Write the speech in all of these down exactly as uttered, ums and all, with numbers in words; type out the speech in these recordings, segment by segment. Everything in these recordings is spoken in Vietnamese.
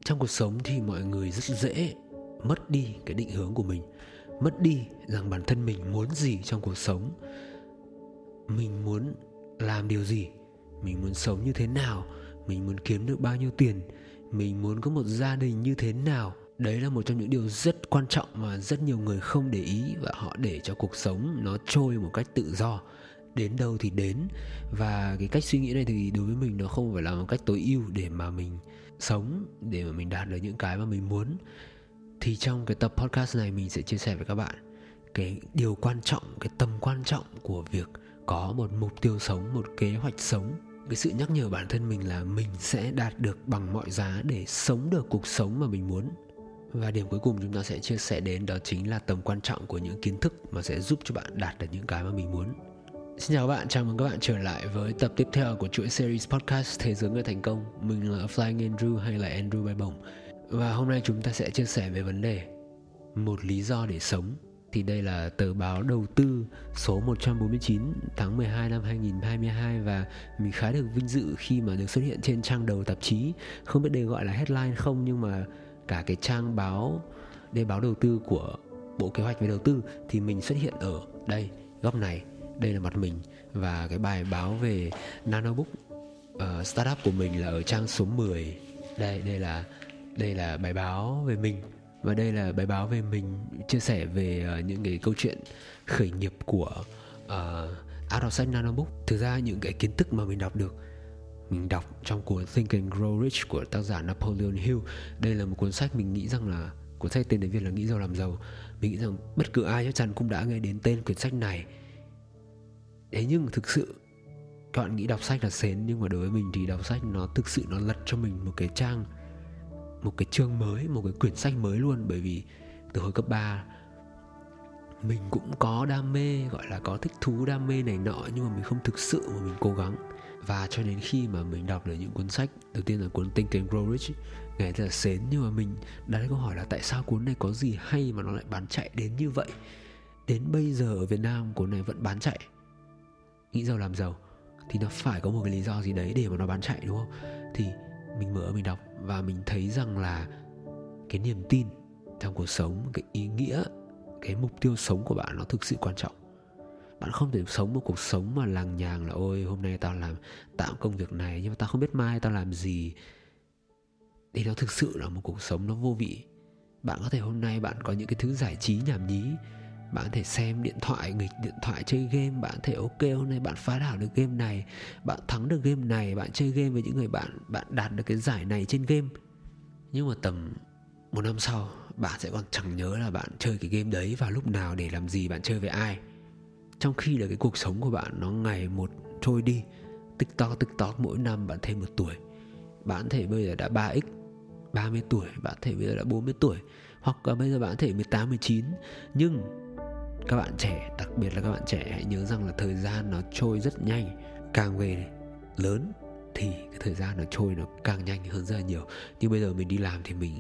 Trong cuộc sống thì mọi người rất dễ mất đi cái định hướng của mình, mất đi rằng bản thân mình muốn gì trong cuộc sống, mình muốn làm điều gì, mình muốn sống như thế nào, mình muốn kiếm được bao nhiêu tiền, mình muốn có một gia đình như thế nào. Đấy là một trong những điều rất quan trọng mà rất nhiều người không để ý, và họ để cho cuộc sống nó trôi một cách tự do, đến đâu thì đến. Và cái cách suy nghĩ này thì đối với mình nó không phải là một cách tối ưu để mà mình sống, để mà mình đạt được những cái mà mình muốn. Thì trong cái tập podcast này mình sẽ chia sẻ với các bạn cái điều quan trọng, cái tầm quan trọng của việc có một mục tiêu sống, một kế hoạch sống. Cái sự nhắc nhở bản thân mình là mình sẽ đạt được bằng mọi giá để sống được cuộc sống mà mình muốn. Và điểm cuối cùng chúng ta sẽ chia sẻ đến đó chính là tầm quan trọng của những kiến thức mà sẽ giúp cho bạn đạt được những cái mà mình muốn. Xin chào các bạn, chào mừng các bạn trở lại với tập tiếp theo của chuỗi series podcast Thế giới người thành công. Mình là Flying Andrew hay là Andrew bay bổng. Và hôm nay chúng ta sẽ chia sẻ về vấn đề một lý do để sống. Thì đây là tờ báo đầu tư số một trăm bốn mươi chín tháng mười hai năm hai nghìn không trăm hai mươi hai. Và mình khá được vinh dự khi mà được xuất hiện trên trang đầu tạp chí. Không biết đây gọi là headline không, nhưng mà cả cái trang báo, đây báo đầu tư của Bộ Kế hoạch về Đầu tư, thì mình xuất hiện ở đây, góc này. Đây là mặt mình. Và cái bài báo về Nanobook uh, startup của mình là ở trang số mười. Đây, đây là, đây là bài báo về mình. Và đây là bài báo về mình chia sẻ về uh, những cái câu chuyện khởi nghiệp của uh, out of sách Nanobook. Thực ra những cái kiến thức mà mình đọc được, mình đọc trong cuốn Think and Grow Rich của tác giả Napoleon Hill. Đây là một cuốn sách mình nghĩ rằng là, cuốn sách tên tiếng Việt là Nghĩ giàu làm giàu. Mình nghĩ rằng bất cứ ai chắc chắn cũng đã nghe đến tên quyển sách này. Thế nhưng thực sự các bạn nghĩ đọc sách là sến, nhưng mà đối với mình thì đọc sách nó thực sự nó lật cho mình một cái trang, một cái chương mới, một cái quyển sách mới luôn. Bởi vì từ hồi cấp ba mình cũng có đam mê, gọi là có thích thú đam mê này nọ, nhưng mà mình không thực sự mà mình cố gắng. Và cho đến khi mà mình đọc được những cuốn sách, đầu tiên là cuốn Think and Grow Rich, nghe rất là sến, nhưng mà mình đặt câu hỏi là tại sao cuốn này có gì hay mà nó lại bán chạy đến như vậy. Đến bây giờ ở Việt Nam cuốn này vẫn bán chạy. Nghĩ giàu làm giàu thì nó phải có một cái lý do gì đấy để mà nó bán chạy, đúng không? Thì mình mở mình đọc và mình thấy rằng là cái niềm tin trong cuộc sống, cái ý nghĩa, cái mục tiêu sống của bạn nó thực sự quan trọng. Bạn không thể sống một cuộc sống mà lằng nhằng là ôi hôm nay tao làm tạm công việc này nhưng mà tao không biết mai tao làm gì. Thì nó thực sự là một cuộc sống nó vô vị. Bạn có thể hôm nay bạn có những cái thứ giải trí nhảm nhí, bạn có thể xem điện thoại, nghịch điện thoại, chơi game. Bạn có thể ok hôm nay bạn phá đảo được game này, bạn thắng được game này, bạn chơi game với những người bạn, bạn đạt được cái giải này trên game. Nhưng mà tầm một năm sau bạn sẽ còn chẳng nhớ là bạn chơi cái game đấy vào lúc nào, để làm gì, bạn chơi với ai. Trong khi là cái cuộc sống của bạn nó ngày một trôi đi, TikTok TikTok mỗi năm bạn thêm một tuổi. Bạn thể bây giờ đã ba x, ba mươi tuổi, bạn thể bây giờ đã bốn mươi tuổi, hoặc là bây giờ bạn thể mười tám, mười chín. Nhưng các bạn trẻ, đặc biệt là các bạn trẻ, hãy nhớ rằng là thời gian nó trôi rất nhanh. Càng về lớn thì cái thời gian nó trôi nó càng nhanh hơn rất là nhiều. Nhưng bây giờ mình đi làm thì mình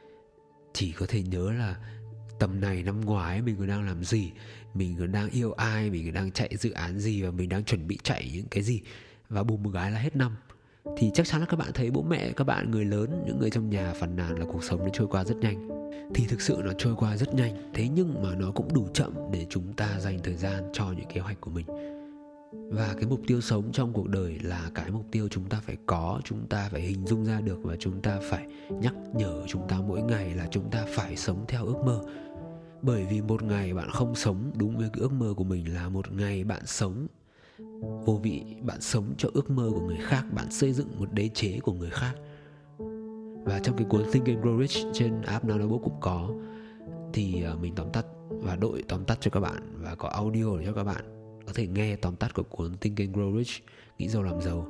chỉ có thể nhớ là tầm này năm ngoái mình còn đang làm gì, mình còn đang yêu ai, mình còn đang chạy dự án gì, và mình đang chuẩn bị chạy những cái gì. Và bùm một cái là hết năm. Thì chắc chắn là các bạn thấy bố mẹ, các bạn người lớn, những người trong nhà phàn nàn là cuộc sống nó trôi qua rất nhanh. Thì thực sự nó trôi qua rất nhanh. Thế nhưng mà nó cũng đủ chậm để chúng ta dành thời gian cho những kế hoạch của mình. Và cái mục tiêu sống trong cuộc đời là cái mục tiêu chúng ta phải có, chúng ta phải hình dung ra được, và chúng ta phải nhắc nhở chúng ta mỗi ngày là chúng ta phải sống theo ước mơ. Bởi vì một ngày bạn không sống đúng với cái ước mơ của mình là một ngày bạn sống vô vị, bạn sống cho ước mơ của người khác, bạn xây dựng một đế chế của người khác. Và trong cái cuốn Think and Grow Rich trên app Nanobook cũng có, thì mình tóm tắt và đội tóm tắt cho các bạn, và có audio để cho các bạn có thể nghe tóm tắt của cuốn Think and Grow Rich, Nghĩ giàu làm giàu.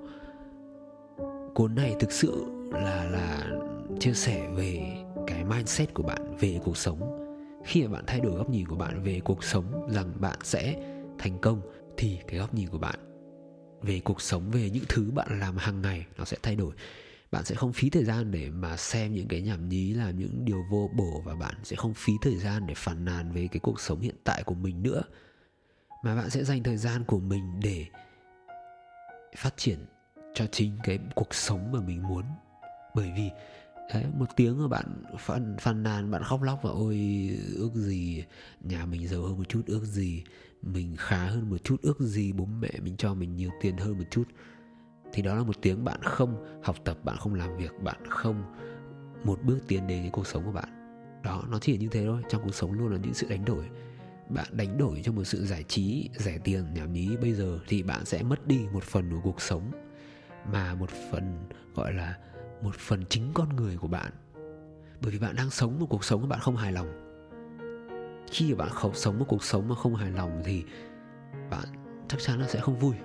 Cuốn này thực sự là là chia sẻ về cái mindset của bạn về cuộc sống. Khi mà bạn thay đổi góc nhìn của bạn về cuộc sống, rằng bạn sẽ thành công, thì cái góc nhìn của bạn về cuộc sống, về những thứ bạn làm hàng ngày nó sẽ thay đổi. Bạn sẽ không phí thời gian để mà xem những cái nhảm nhí, làm những điều vô bổ, và bạn sẽ không phí thời gian để phàn nàn về cái cuộc sống hiện tại của mình nữa, mà bạn sẽ dành thời gian của mình để phát triển cho chính cái cuộc sống mà mình muốn. Bởi vì Đấy, một tiếng mà bạn phàn, phàn nàn, bạn khóc lóc và ôi ước gì nhà mình giàu hơn một chút, ước gì mình khá hơn một chút, ước gì bố mẹ mình cho mình nhiều tiền hơn một chút. Thì đó là một tiếng bạn không học tập, bạn không làm việc, bạn không một bước tiến đến cái cuộc sống của bạn. Đó, nó chỉ là như thế thôi. Trong cuộc sống luôn là những sự đánh đổi. Bạn đánh đổi cho một sự giải trí, rẻ tiền, nhảm nhí bây giờ thì bạn sẽ mất đi một phần của cuộc sống, mà một phần gọi là một phần chính con người của bạn. Bởi vì bạn đang sống một cuộc sống mà bạn không hài lòng. Khi bạn không sống một cuộc sống mà không hài lòng thì bạn chắc chắn là sẽ không vui.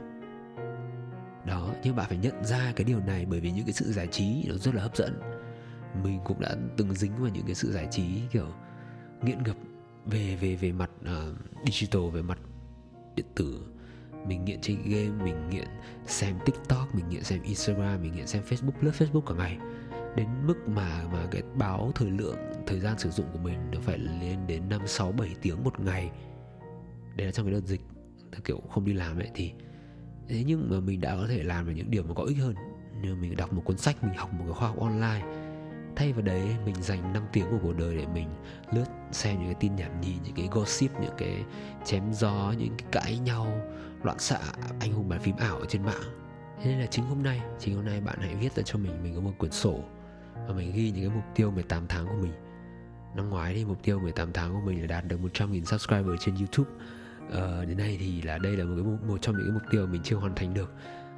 Đó, nhưng bạn phải nhận ra cái điều này, bởi vì những cái sự giải trí nó rất là hấp dẫn. Mình cũng đã từng dính vào những cái sự giải trí kiểu nghiện ngập về về về mặt uh, digital, về mặt điện tử. Mình nghiện chơi game, mình nghiện xem TikTok, mình nghiện xem Instagram, mình nghiện xem Facebook, lướt Facebook cả ngày. Đến mức mà mà cái báo thời lượng, thời gian sử dụng của mình nó phải lên đến năm, sáu, bảy tiếng một ngày. Đấy là trong cái đợt dịch kiểu không đi làm ấy thì thế, nhưng mà mình đã có thể làm được những điều mà có ích hơn. Như mình đọc một cuốn sách, mình học một cái khoa học online. Thay vào đấy mình dành năm tiếng của cuộc đời để mình lướt xem những cái tin nhảm nhí, những cái gossip, những cái chém gió, những cái cãi nhau, loạn xạ, anh hùng bàn phím ảo ở trên mạng. Thế nên là chính hôm nay, chính hôm nay bạn hãy viết ra cho mình Mình có một quyển sổ và mình ghi những cái mục tiêu mười tám tháng của mình. Năm ngoái thì mục tiêu mười tám tháng của mình là đạt được một trăm nghìn subscriber trên YouTube. Ờ, đến nay thì là đây là một, cái, một trong những cái mục tiêu mình chưa hoàn thành được.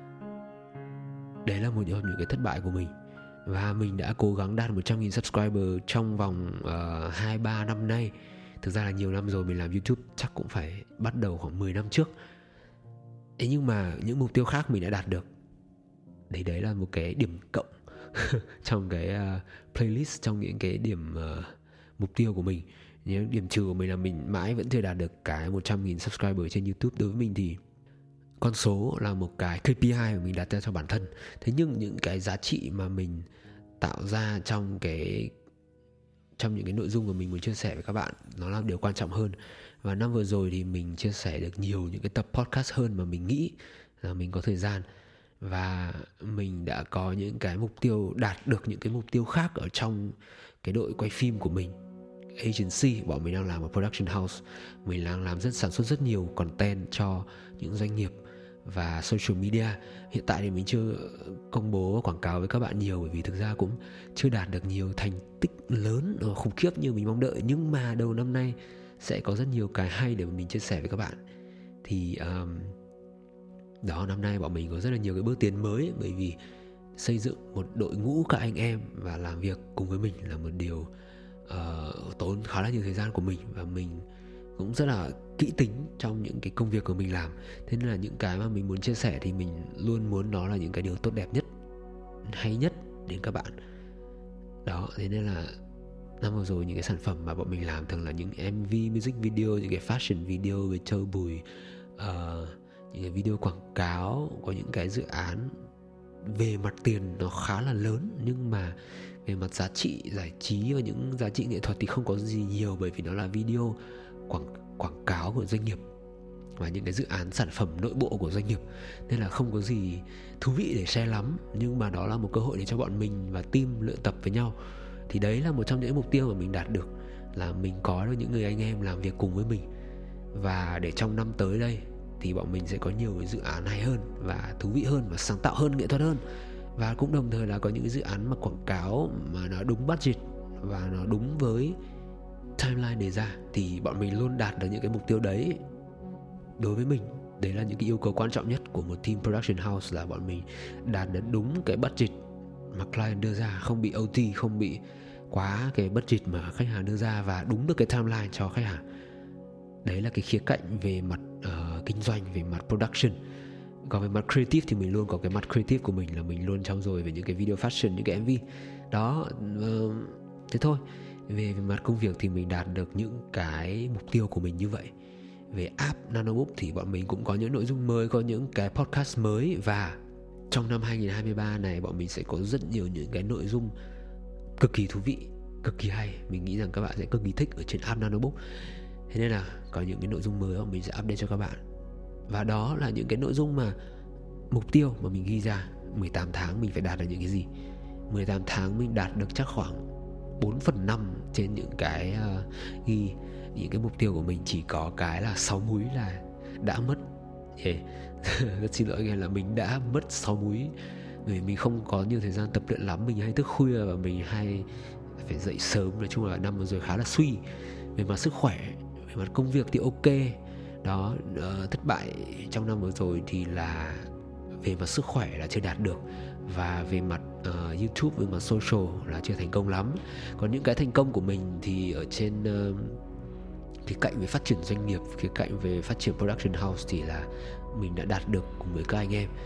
Đấy là một trong những cái thất bại của mình. Và mình đã cố gắng đạt một trăm nghìn subscriber trong vòng uh, hai ba năm nay. Thực ra là nhiều năm rồi, mình làm YouTube chắc cũng phải bắt đầu khoảng mười năm trước. Thế nhưng mà những mục tiêu khác mình đã đạt được. Đấy, đấy là một cái điểm cộng trong cái uh, playlist, trong những cái điểm uh, mục tiêu của mình. Những điểm trừ của mình là mình mãi vẫn chưa đạt được cái một trăm nghìn subscriber trên YouTube. Đối với mình thì con số là một cái ca pê i mà mình đặt ra cho bản thân. Thế nhưng những cái giá trị mà mình tạo ra trong cái trong những cái nội dung mà mình muốn chia sẻ với các bạn, nó là điều quan trọng hơn. Và năm vừa rồi thì mình chia sẻ được nhiều những cái tập podcast hơn mà mình nghĩ là mình có thời gian. Và mình đã có những cái mục tiêu, đạt được những cái mục tiêu khác ở trong cái đội quay phim của mình. Agency, bọn mình đang làm một production house. Mình đang làm rất sản xuất rất nhiều content cho những doanh nghiệp và social media. Hiện tại thì mình chưa công bố quảng cáo với các bạn nhiều, bởi vì thực ra cũng chưa đạt được nhiều thành tích lớn khủng khiếp như mình mong đợi. Nhưng mà đầu năm nay sẽ có rất nhiều cái hay để mình chia sẻ với các bạn. Thì um, đó, năm nay bọn mình có rất là nhiều cái bước tiến mới, bởi vì xây dựng một đội ngũ các anh em và làm việc cùng với mình là một điều uh, tốn khá là nhiều thời gian của mình. Và mình cũng rất là kỹ tính trong những cái công việc của mình làm. Thế nên là những cái mà mình muốn chia sẻ thì mình luôn muốn nó là những cái điều tốt đẹp nhất, hay nhất đến các bạn. Đó, thế nên là năm vừa rồi những cái sản phẩm mà bọn mình làm thường là những em vê, music video, những cái fashion video về Châu Bùi, uh, những cái video quảng cáo, có những cái dự án về mặt tiền nó khá là lớn, nhưng mà về mặt giá trị, giải trí và những giá trị nghệ thuật thì không có gì nhiều, bởi vì nó là video quảng, quảng cáo của doanh nghiệp và những cái dự án sản phẩm nội bộ của doanh nghiệp, nên là không có gì thú vị để share lắm. Nhưng mà đó là một cơ hội để cho bọn mình và team luyện tập với nhau. Thì đấy là một trong những mục tiêu mà mình đạt được, là mình có được những người anh em làm việc cùng với mình. Và để trong năm tới đây thì bọn mình sẽ có nhiều cái dự án hay hơn và thú vị hơn và sáng tạo hơn, nghệ thuật hơn. Và cũng đồng thời là có những cái dự án mà quảng cáo mà nó đúng budget và nó đúng với timeline đề ra, thì bọn mình luôn đạt được những cái mục tiêu đấy. Đối với mình, đấy là những cái yêu cầu quan trọng nhất của một team production house, là bọn mình đạt được đúng cái budget mà client đưa ra, không bị ô tê, không bị quá cái budget mà khách hàng đưa ra, và đúng được cái timeline cho khách hàng. Đấy là cái khía cạnh về mặt uh, kinh doanh, về mặt production. Còn về mặt creative thì mình luôn có cái mặt creative của mình, là mình luôn trau dồi về những cái video fashion, những cái em vê. Đó, uh, thế thôi. Về, về mặt công việc thì mình đạt được những cái mục tiêu của mình như vậy. Về app Nanobook thì bọn mình cũng có những nội dung mới, có những cái podcast mới. Và trong năm hai không hai ba này bọn mình sẽ có rất nhiều những cái nội dung cực kỳ thú vị, cực kỳ hay. Mình nghĩ rằng các bạn sẽ cực kỳ thích ở trên app Nanobook. Thế nên là có những cái nội dung mới mà mình sẽ update cho các bạn. Và đó là những cái nội dung mà mục tiêu mà mình ghi ra mười tám tháng mình phải đạt được những cái gì. mười tám tháng mình đạt được chắc khoảng bốn phần năm trên những cái uh, ghi những cái mục tiêu của mình. Chỉ có cái là sáu múi là đã mất. yeah. Rất xin lỗi anh em là mình đã mất sáu múi, vì mình không có nhiều thời gian tập luyện lắm. Mình hay thức khuya và mình hay phải dậy sớm. Nói chung là năm vừa rồi khá là suy về mặt sức khỏe. Về mặt công việc thì ok đó. uh, Thất bại trong năm vừa rồi thì là về mặt sức khỏe là chưa đạt được, và về mặt uh, YouTube, về mặt social là chưa thành công lắm. Còn những cái thành công của mình thì ở trên uh, khía cạnh về phát triển doanh nghiệp, khía cạnh về phát triển production house thì là mình đã đạt được cùng với các anh em.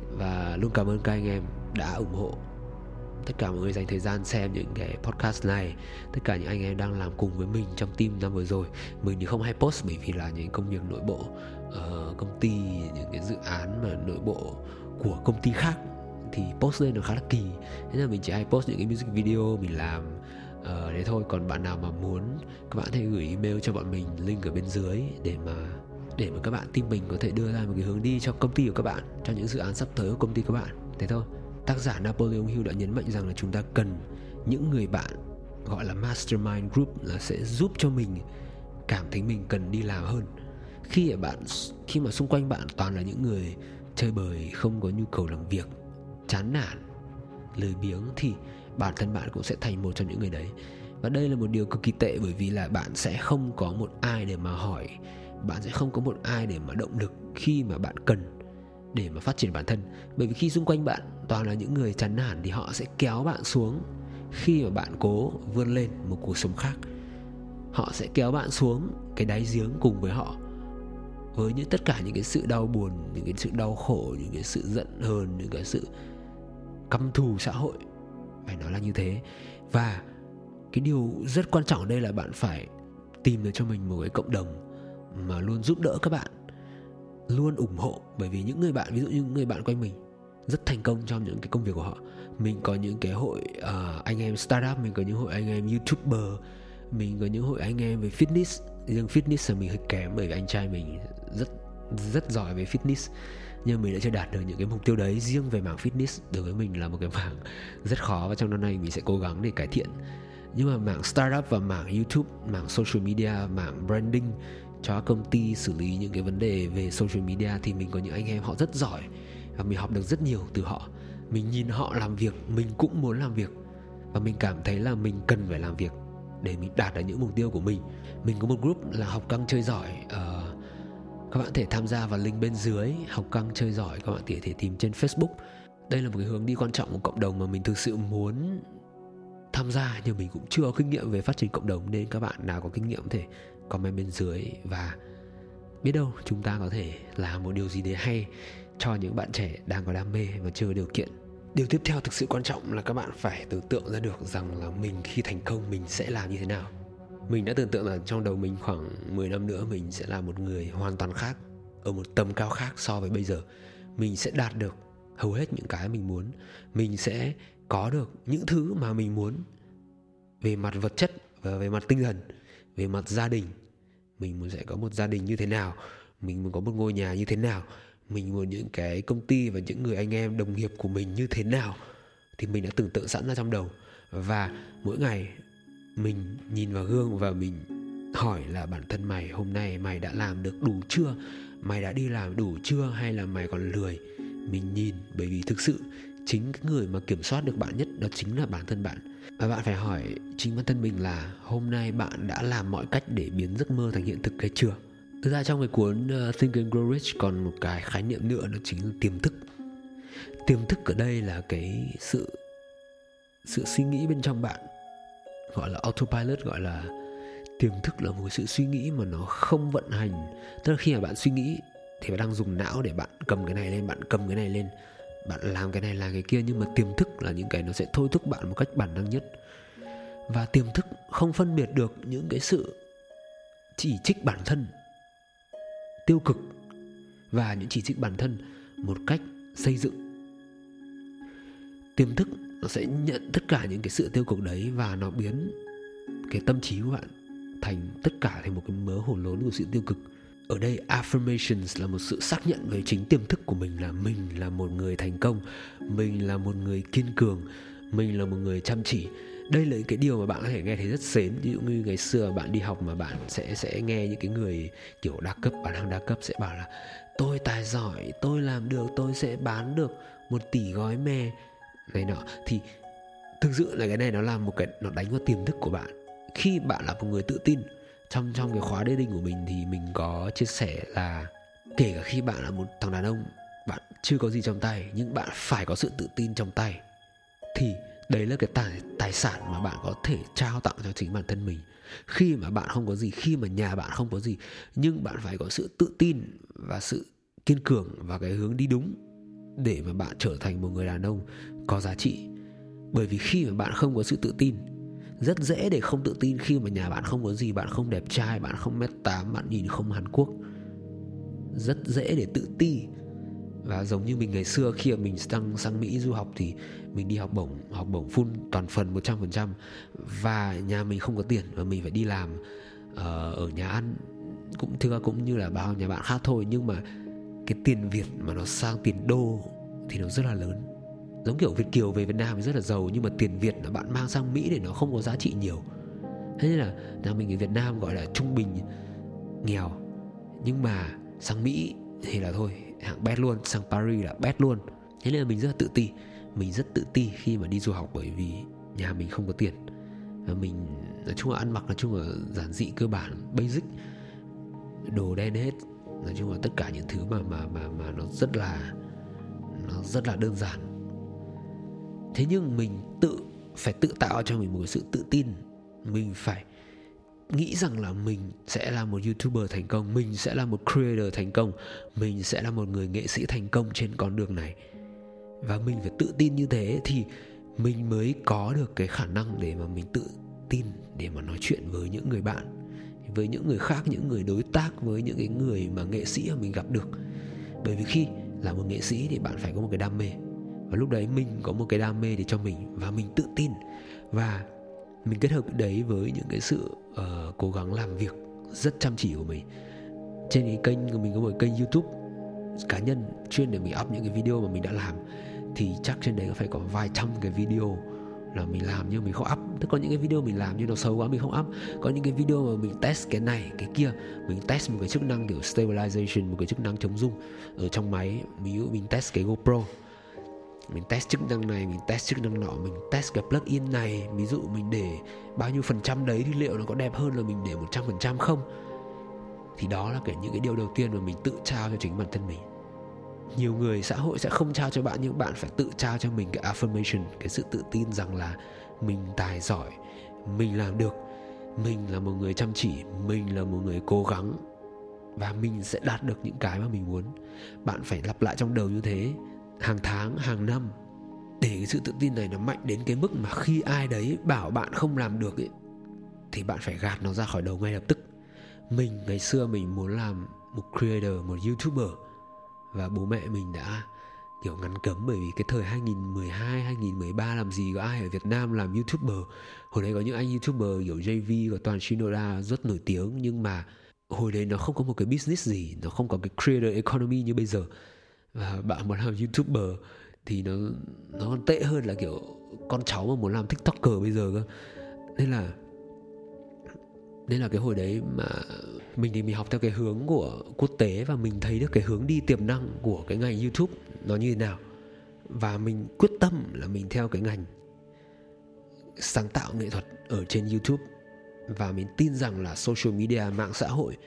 Và luôn cảm ơn các anh em đã ủng hộ, tất cả mọi người dành thời gian xem những cái podcast này, tất cả những anh em đang làm cùng với mình trong team năm vừa rồi. Mình thì không hay post bởi vì là những công việc nội bộ uh, công ty, những cái dự án mà nội bộ của công ty khác thì post lên nó khá là kỳ. Thế nên mình chỉ hay post những cái music video mình làm uh, đấy thôi. Còn bạn nào mà muốn, các bạn có thể gửi email cho bọn mình, link ở bên dưới để mà để mà các bạn team mình có thể đưa ra một cái hướng đi cho công ty của các bạn, cho những dự án sắp tới của công ty các bạn. Thế thôi. Tác giả Napoleon Hill đã nhấn mạnh rằng là chúng ta cần những người bạn gọi là mastermind group, là sẽ giúp cho mình cảm thấy mình cần đi làm hơn. Khi mà bạn khi mà xung quanh bạn toàn là những người chơi bời, không có nhu cầu làm việc, chán nản, lười biếng, thì bản thân bạn cũng sẽ thành một trong những người đấy. Và đây là một điều cực kỳ tệ, bởi vì là bạn sẽ không có một ai để mà hỏi, bạn sẽ không có một ai để mà động lực khi mà bạn cần để mà phát triển bản thân. Bởi vì khi xung quanh bạn toàn là những người chán nản thì họ sẽ kéo bạn xuống khi mà bạn cố vươn lên một cuộc sống khác. Họ sẽ kéo bạn xuống cái đáy giếng cùng với họ, với những tất cả những cái sự đau buồn, những cái sự đau khổ, những cái sự giận hờn, những cái sự căm thù xã hội, phải nói là như thế. Và cái điều rất quan trọng ở đây là bạn phải tìm được cho mình một cái cộng đồng mà luôn giúp đỡ các bạn, luôn ủng hộ. Bởi vì những người bạn, ví dụ như những người bạn quanh mình rất thành công trong những cái công việc của họ. Mình có những cái hội uh, anh em startup, mình có những hội anh em YouTuber, mình có những hội anh em về fitness. Riêng fitness là mình hơi kém, bởi vì anh trai mình rất rất giỏi về fitness, nhưng mình đã chưa đạt được những cái mục tiêu đấy. Riêng về mảng fitness đối với mình là một cái mảng rất khó, và trong năm nay mình sẽ cố gắng để cải thiện. Nhưng mà mảng startup và mảng YouTube, mảng social media, mảng branding cho công ty, xử lý những cái vấn đề về social media thì mình có những anh em họ rất giỏi, và mình học được rất nhiều từ họ. Mình nhìn họ làm việc, mình cũng muốn làm việc, và mình cảm thấy là mình cần phải làm việc để mình đạt được những mục tiêu của mình. Mình có một group là học căng chơi giỏi, uh, các bạn thể tham gia vào link bên dưới. Học căng chơi giỏi các bạn có thể tìm trên Facebook. Đây là một cái hướng đi quan trọng của cộng đồng mà mình thực sự muốn tham gia, nhưng mình cũng chưa có kinh nghiệm về phát triển cộng đồng, nên các bạn nào có kinh nghiệm có thể comment bên dưới, và biết đâu chúng ta có thể làm một điều gì đấy hay cho những bạn trẻ đang có đam mê và chưa có điều kiện. Điều tiếp theo thực sự quan trọng là các bạn phải tưởng tượng ra được rằng là mình khi thành công mình sẽ làm như thế nào. Mình đã tưởng tượng là trong đầu mình khoảng mười năm nữa mình sẽ là một người hoàn toàn khác, ở một tầm cao khác so với bây giờ. Mình sẽ đạt được hầu hết những cái mình muốn. Mình sẽ có được những thứ mà mình muốn về mặt vật chất và về mặt tinh thần, về mặt gia đình. Mình muốn sẽ có một gia đình như thế nào, mình muốn có một ngôi nhà như thế nào, mình muốn những cái công ty và những người anh em đồng nghiệp của mình như thế nào, thì mình đã tưởng tượng sẵn ra trong đầu. Và mỗi ngày mình nhìn vào gương và mình hỏi là bản thân mày, hôm nay mày đã làm được đủ chưa? Mày đã đi làm đủ chưa hay là mày còn lười? Mình nhìn, bởi vì thực sự chính cái người mà kiểm soát được bạn nhất đó chính là bản thân bạn. Và bạn phải hỏi chính bản thân mình là hôm nay bạn đã làm mọi cách để biến giấc mơ thành hiện thực hay chưa? Thực ra trong cái cuốn uh, Think and Grow Rich còn một cái khái niệm nữa, đó chính là tiềm thức. Tiềm thức ở đây là cái sự sự suy nghĩ bên trong bạn, gọi là autopilot, gọi là tiềm thức là một sự suy nghĩ mà nó không vận hành. Tức là khi mà bạn suy nghĩ thì bạn đang dùng não để bạn cầm cái này lên, bạn cầm cái này lên, bạn làm cái này làm cái kia, nhưng mà tiềm thức là những cái nó sẽ thôi thúc bạn một cách bản năng nhất. Và tiềm thức không phân biệt được những cái sự chỉ trích bản thân tiêu cực và những chỉ trích bản thân một cách xây dựng. Tiềm thức nó sẽ nhận tất cả những cái sự tiêu cực đấy và nó biến cái tâm trí của bạn thành tất cả thành một cái mớ hỗn lốn của sự tiêu cực. Ở đây affirmations là một sự xác nhận về chính tiềm thức của mình, là mình là một người thành công, mình là một người kiên cường, mình là một người chăm chỉ. Đây là cái điều mà bạn có thể nghe thấy rất sến. Ví dụ như ngày xưa bạn đi học mà bạn sẽ sẽ nghe những cái người kiểu đa cấp, bán hàng đa cấp sẽ bảo là tôi tài giỏi, tôi làm được, tôi sẽ bán được một tỷ gói mè này nọ. Thì thực sự là cái này nó làm một cái, nó đánh vào tiềm thức của bạn. Khi bạn là một người tự tin, trong trong cái khóa dating của mình thì mình có chia sẻ là kể cả khi bạn là một thằng đàn ông, bạn chưa có gì trong tay, nhưng bạn phải có sự tự tin trong tay, thì đấy là cái tài, tài sản mà bạn có thể trao tặng cho chính bản thân mình. Khi mà bạn không có gì, khi mà nhà bạn không có gì, nhưng bạn phải có sự tự tin và sự kiên cường và cái hướng đi đúng để mà bạn trở thành một người đàn ông có giá trị. Bởi vì khi mà bạn không có sự tự tin, rất dễ để không tự tin khi mà nhà bạn không có gì, bạn không đẹp trai, bạn không mét tám, bạn nhìn không Hàn Quốc. Rất dễ để tự ti. Và giống như mình ngày xưa khi mà mình sang, sang Mỹ du học thì mình đi học bổng, học bổng full toàn phần một trăm phần trăm. Và nhà mình không có tiền và mình phải đi làm uh, ở nhà ăn cũng thưa cũng như là bao nhà bạn khác thôi. Nhưng mà cái tiền Việt mà nó sang tiền đô thì nó rất là lớn. Giống kiểu Việt kiều về Việt Nam thì rất là giàu, nhưng mà tiền Việt là bạn mang sang Mỹ để nó không có giá trị nhiều. Thế nên là nhà mình ở Việt Nam gọi là trung bình nghèo, nhưng mà sang Mỹ thì là thôi hạng bét luôn, sang Paris là bét luôn. Thế nên là mình rất là tự ti. Mình rất tự ti khi mà đi du học, bởi vì nhà mình không có tiền. Và mình nói chung là ăn mặc nói chung là giản dị cơ bản, basic, đồ đen hết. Nói chung là tất cả những thứ mà mà mà mà nó rất là nó rất là đơn giản. Thế nhưng mình tự phải tự tạo cho mình một cái sự tự tin. Mình phải nghĩ rằng là mình sẽ là một YouTuber thành công, mình sẽ là một creator thành công, mình sẽ là một người nghệ sĩ thành công trên con đường này. Và mình phải tự tin như thế thì mình mới có được cái khả năng để mà mình tự tin để mà nói chuyện với những người bạn, với những người khác, những người đối tác, với những cái người mà nghệ sĩ mà mình gặp được. Bởi vì khi là một nghệ sĩ thì bạn phải có một cái đam mê. Và lúc đấy mình có một cái đam mê để cho mình, và mình tự tin. Và mình kết hợp đấy với những cái sự uh, cố gắng làm việc rất chăm chỉ của mình. Trên cái kênh của mình có một kênh YouTube cá nhân chuyên để mình up những cái video mà mình đã làm. Thì chắc trên đấy phải có vài trăm cái video là mình làm nhưng mình không up. Tức có những cái video mình làm nhưng nó xấu quá mình không up. Có những cái video mà mình test cái này, cái kia. Mình test một cái chức năng kiểu stabilization, một cái chức năng chống rung ở trong máy. Ví dụ mình test cái GoPro, mình test chức năng này, mình test chức năng nọ, mình test cái plugin này. Ví dụ mình để bao nhiêu phần trăm đấy thì liệu nó có đẹp hơn là mình để một trăm phần trăm không? Thì đó là cái, những cái điều đầu tiên mà mình tự trao cho chính bản thân mình. Nhiều người xã hội sẽ không trao cho bạn, nhưng bạn phải tự trao cho mình cái affirmation, cái sự tự tin rằng là mình tài giỏi, mình làm được, mình là một người chăm chỉ, mình là một người cố gắng, và mình sẽ đạt được những cái mà mình muốn. Bạn phải lặp lại trong đầu như thế hàng tháng, hàng năm, để cái sự tự tin này nó mạnh đến cái mức mà khi ai đấy bảo bạn không làm được ấy, thì bạn phải gạt nó ra khỏi đầu ngay lập tức. Mình ngày xưa mình muốn làm một creator, một YouTuber, và bố mẹ mình đã kiểu ngăn cấm. Bởi vì cái thời hai nghìn mười hai, hai nghìn mười ba làm gì có ai ở Việt Nam làm YouTuber. Hồi đấy có những anh YouTuber kiểu gi vê và Toàn Shinoda rất nổi tiếng, nhưng mà hồi đấy nó không có một cái business gì, nó không có cái creator economy như bây giờ. Và bạn muốn làm YouTuber thì nó nó còn tệ hơn là kiểu con cháu mà muốn làm TikToker bây giờ cơ. Nên là Nên là cái hồi đấy mà mình thì mình học theo cái hướng của quốc tế, và mình thấy được cái hướng đi tiềm năng của cái ngành YouTube nó như thế nào. Và mình quyết tâm là mình theo cái ngành sáng tạo nghệ thuật ở trên YouTube. Và mình tin rằng là social media, mạng xã hội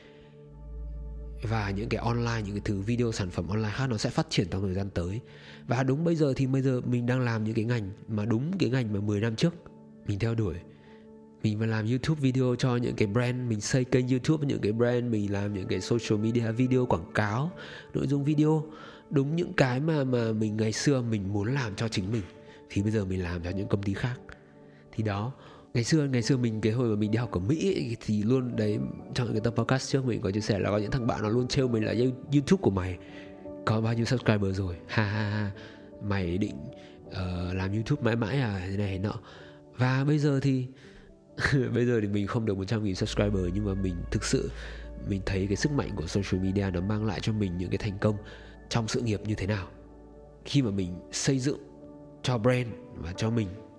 và những cái online, những cái thứ video sản phẩm online khác nó sẽ phát triển trong thời gian tới. Và đúng bây giờ thì bây giờ mình đang làm những cái ngành mà đúng cái ngành mà mười năm trước mình theo đuổi. Mình phải làm YouTube video cho những cái brand, mình xây kênh YouTube với những cái brand, mình làm những cái social media video quảng cáo, nội dung video, đúng những cái mà mà mình ngày xưa mình muốn làm cho chính mình, thì bây giờ mình làm cho những công ty khác. Thì đó, ngày xưa ngày xưa mình cái hồi mà mình đi học ở Mỹ ấy, thì luôn đấy, trong những cái tập podcast trước mình có chia sẻ là có những thằng bạn nó luôn trêu mình là YouTube của mày có bao nhiêu subscriber rồi, ha ha ha, mày định uh, làm YouTube mãi mãi à, thế này nọ. Và bây giờ thì bây giờ thì mình không được một trăm nghìn subscriber, nhưng mà mình thực sự mình thấy cái sức mạnh của social media nó mang lại cho mình những cái thành công trong sự nghiệp như thế nào. Khi mà mình xây dựng cho brand và cho mình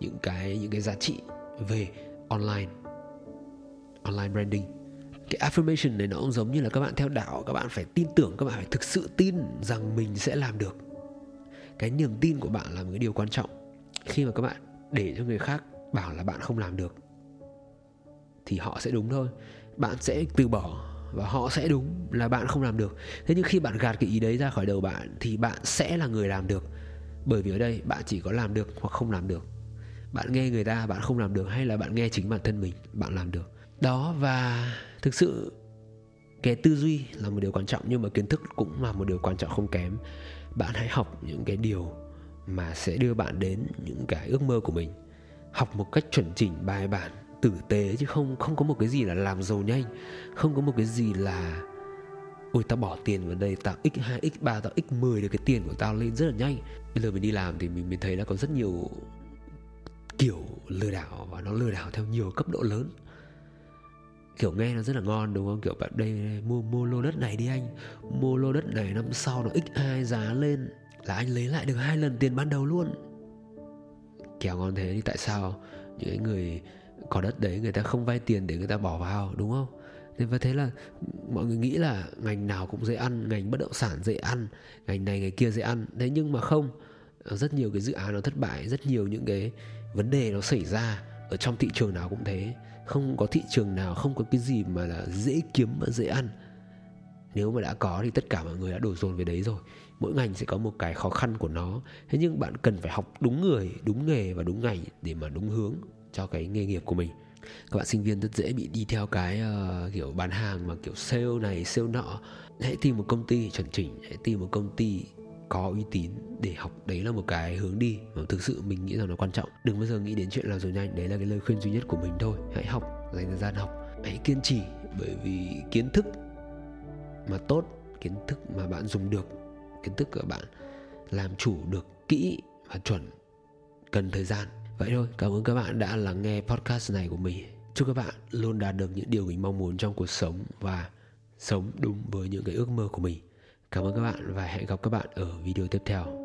những cái những cái giá trị về online online branding. Cái affirmation này nó cũng giống như là các bạn theo đạo, các bạn phải tin tưởng, các bạn phải thực sự tin rằng mình sẽ làm được. Cái niềm tin của bạn là một cái điều quan trọng. Khi mà các bạn để cho người khác bảo là bạn không làm được thì họ sẽ đúng thôi, bạn sẽ từ bỏ và họ sẽ đúng là bạn không làm được. Thế nhưng khi bạn gạt cái ý đấy ra khỏi đầu bạn thì bạn sẽ là người làm được. Bởi vì ở đây bạn chỉ có làm được hoặc không làm được. Bạn nghe người ta bạn không làm được, hay là bạn nghe chính bản thân mình bạn làm được. Đó, và thực sự cái tư duy là một điều quan trọng, nhưng mà kiến thức cũng là một điều quan trọng không kém. Bạn hãy học những cái điều mà sẽ đưa bạn đến những cái ước mơ của mình. Học một cách chuẩn chỉnh, bài bản, tử tế, chứ không không có một cái gì là làm giàu nhanh. Không có một cái gì là ôi tao bỏ tiền vào đây, tao x hai, x ba, tao x mười được cái tiền của tao lên rất là nhanh. Bây giờ mình đi làm thì mình mới thấy là có rất nhiều kiểu lừa đảo, và nó lừa đảo theo nhiều cấp độ lớn. Kiểu nghe nó rất là ngon đúng không? Kiểu bạn đây, đây mua, mua lô đất này đi anh, mua lô đất này năm sau nó x hai giá lên là anh lấy lại được hai lần tiền ban đầu luôn. Kẻo ngon thế thì tại sao những người có đất đấy người ta không vay tiền để người ta bỏ vào, đúng không? Nên và thế là mọi người nghĩ là ngành nào cũng dễ ăn, ngành bất động sản dễ ăn, ngành này ngành kia dễ ăn. Thế nhưng mà không, rất nhiều cái dự án nó thất bại, rất nhiều những cái vấn đề nó xảy ra ở trong thị trường nào cũng thế. Không có thị trường nào, không có cái gì mà là dễ kiếm và dễ ăn. Nếu mà đã có thì tất cả mọi người đã đổ dồn về đấy rồi. Mỗi ngành sẽ có một cái khó khăn của nó. Thế nhưng bạn cần phải học đúng người, đúng nghề và đúng ngành để mà đúng hướng cho cái nghề nghiệp của mình. Các bạn sinh viên rất dễ bị đi theo cái uh, kiểu bán hàng mà kiểu sale này, sale nọ. Hãy tìm một công ty chuẩn chỉnh, hãy tìm một công ty có uy tín để học. Đấy là một cái hướng đi mà thực sự mình nghĩ rằng nó quan trọng. Đừng bao giờ nghĩ đến chuyện làm giàu nhanh. Đấy là cái lời khuyên duy nhất của mình thôi. Hãy học, dành thời gian học, hãy kiên trì. Bởi vì kiến thức mà tốt, kiến thức mà bạn dùng được, kiến thức của bạn làm chủ được kỹ và chuẩn cần thời gian. Vậy thôi, cảm ơn các bạn đã lắng nghe podcast này của mình. Chúc các bạn luôn đạt được những điều mình mong muốn trong cuộc sống và sống đúng với những cái ước mơ của mình. Cảm ơn các bạn và hẹn gặp các bạn ở video tiếp theo.